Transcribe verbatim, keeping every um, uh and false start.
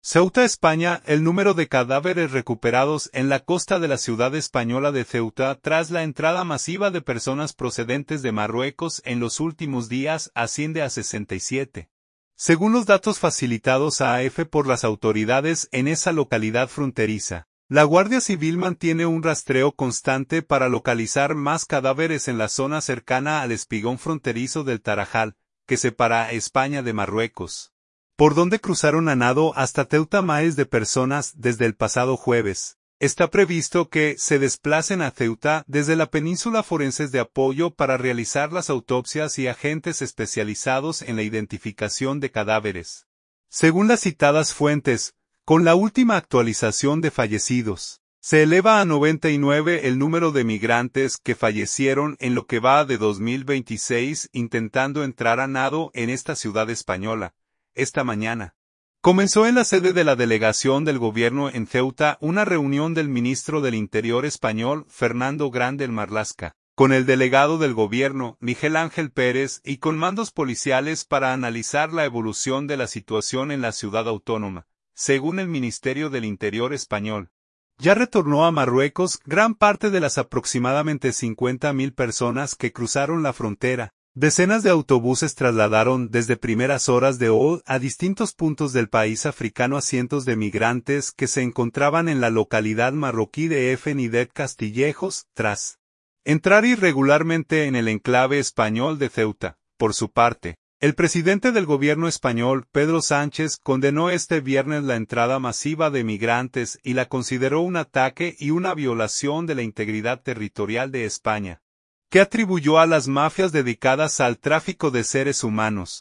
Ceuta, España. El número de cadáveres recuperados en la costa de la ciudad española de Ceuta tras la entrada masiva de personas procedentes de Marruecos en los últimos días asciende a sesenta y siete. Según los datos facilitados a A F por las autoridades en esa localidad fronteriza, la Guardia Civil mantiene un rastreo constante para localizar más cadáveres en la zona cercana al espigón fronterizo del Tarajal, que separa a España de Marruecos, por donde cruzaron a nado hasta Ceuta miles de personas desde el pasado jueves. Está previsto que se desplacen a Ceuta desde la península forenses de apoyo para realizar las autopsias y agentes especializados en la identificación de cadáveres. Según las citadas fuentes, con la última actualización de fallecidos, se eleva a noventa y nueve el número de migrantes que fallecieron en lo que va de dos mil veintiséis intentando entrar a nado en esta ciudad española. Esta mañana comenzó en la sede de la delegación del gobierno en Ceuta una reunión del ministro del Interior español, Fernando Grande Marlaska, con el delegado del gobierno, Miguel Ángel Pérez, y con mandos policiales para analizar la evolución de la situación en la ciudad autónoma. Según el Ministerio del Interior español, ya retornó a Marruecos gran parte de las aproximadamente cincuenta mil personas que cruzaron la frontera. Decenas de autobuses trasladaron desde primeras horas de hoy a distintos puntos del país africano a cientos de migrantes que se encontraban en la localidad marroquí de Efenidet Castillejos, tras entrar irregularmente en el enclave español de Ceuta. Por su parte, el presidente del gobierno español, Pedro Sánchez, condenó este viernes la entrada masiva de migrantes y la consideró un ataque y una violación de la integridad territorial de España, que atribuyó a las mafias dedicadas al tráfico de seres humanos.